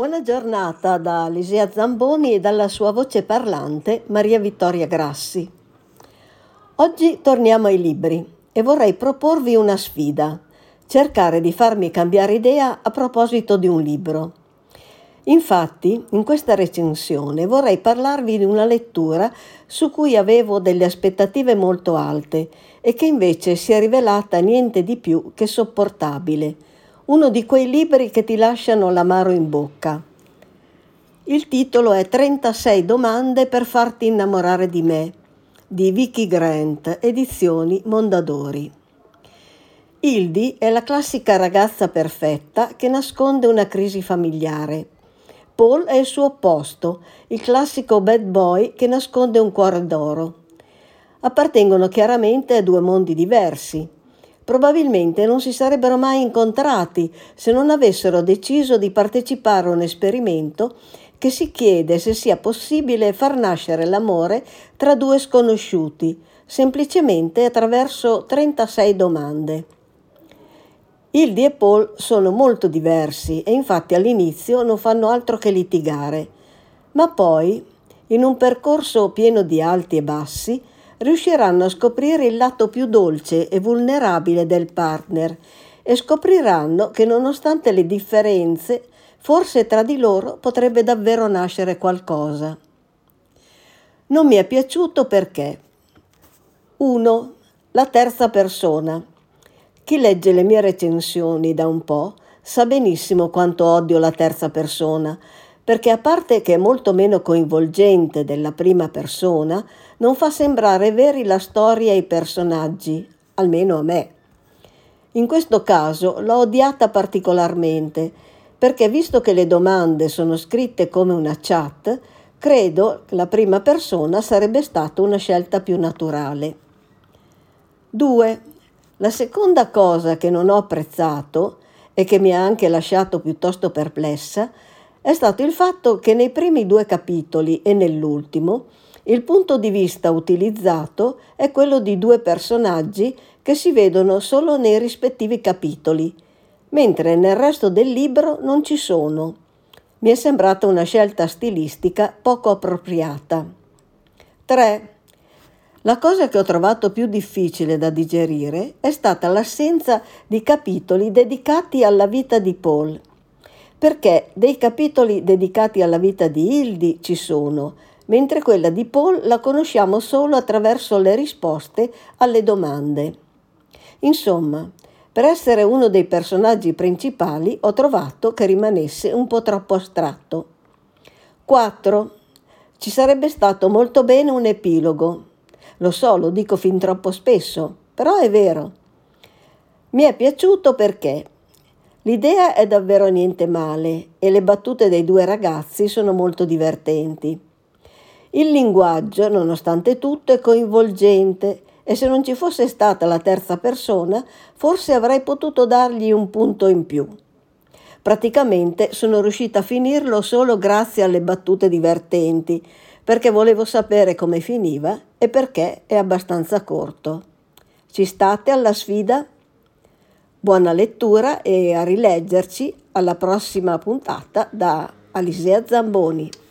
Buona giornata da Alisea Zamboni e dalla sua voce parlante Maria Vittoria Grassi. Oggi torniamo ai libri e vorrei proporvi una sfida, cercare di farmi cambiare idea a proposito di un libro. Infatti, in questa recensione vorrei parlarvi di una lettura su cui avevo delle aspettative molto alte e che invece si è rivelata niente di più che sopportabile. Uno di quei libri che ti lasciano l'amaro in bocca. Il titolo è 36 domande per farti innamorare di me, di Vicki Grant, edizioni Mondadori. Hildy è la classica ragazza perfetta che nasconde una crisi familiare. Paul è il suo opposto, il classico bad boy che nasconde un cuore d'oro. Appartengono chiaramente a due mondi diversi. Probabilmente non si sarebbero mai incontrati se non avessero deciso di partecipare a un esperimento che si chiede se sia possibile far nascere l'amore tra due sconosciuti, semplicemente attraverso 36 domande. Hildy e Paul sono molto diversi e infatti all'inizio non fanno altro che litigare, ma poi, in un percorso pieno di alti e bassi, riusciranno a scoprire il lato più dolce e vulnerabile del partner e scopriranno che nonostante le differenze, forse tra di loro potrebbe davvero nascere qualcosa. Non mi è piaciuto perché 1. La terza persona. Chi legge le mie recensioni da un po' sa benissimo quanto odio la terza persona, perché a parte che è molto meno coinvolgente della prima persona, non fa sembrare veri la storia e i personaggi, almeno a me. In questo caso l'ho odiata particolarmente, perché visto che le domande sono scritte come una chat, credo che la prima persona sarebbe stata una scelta più naturale. 2. La seconda cosa che non ho apprezzato e che mi ha anche lasciato piuttosto perplessa è stato il fatto che nei primi 2 capitoli e nell'ultimo il punto di vista utilizzato è quello di 2 personaggi che si vedono solo nei rispettivi capitoli, mentre nel resto del libro non ci sono. Mi è sembrata una scelta stilistica poco appropriata. 3. La cosa che ho trovato più difficile da digerire è stata l'assenza di capitoli dedicati alla vita di Paul, perché dei capitoli dedicati alla vita di Hildy ci sono, mentre quella di Paul la conosciamo solo attraverso le risposte alle domande. Insomma, per essere uno dei personaggi principali ho trovato che rimanesse un po' troppo astratto. 4. Ci sarebbe stato molto bene un epilogo. Lo so, lo dico fin troppo spesso, però è vero. Mi è piaciuto perché l'idea è davvero niente male e le battute dei 2 ragazzi sono molto divertenti. Il linguaggio, nonostante tutto, è coinvolgente e se non ci fosse stata la terza persona, forse avrei potuto dargli un punto in più. Praticamente sono riuscita a finirlo solo grazie alle battute divertenti, perché volevo sapere come finiva e perché è abbastanza corto. Ci state alla sfida? Buona lettura e a rileggerci alla prossima puntata da Alisea Zamboni.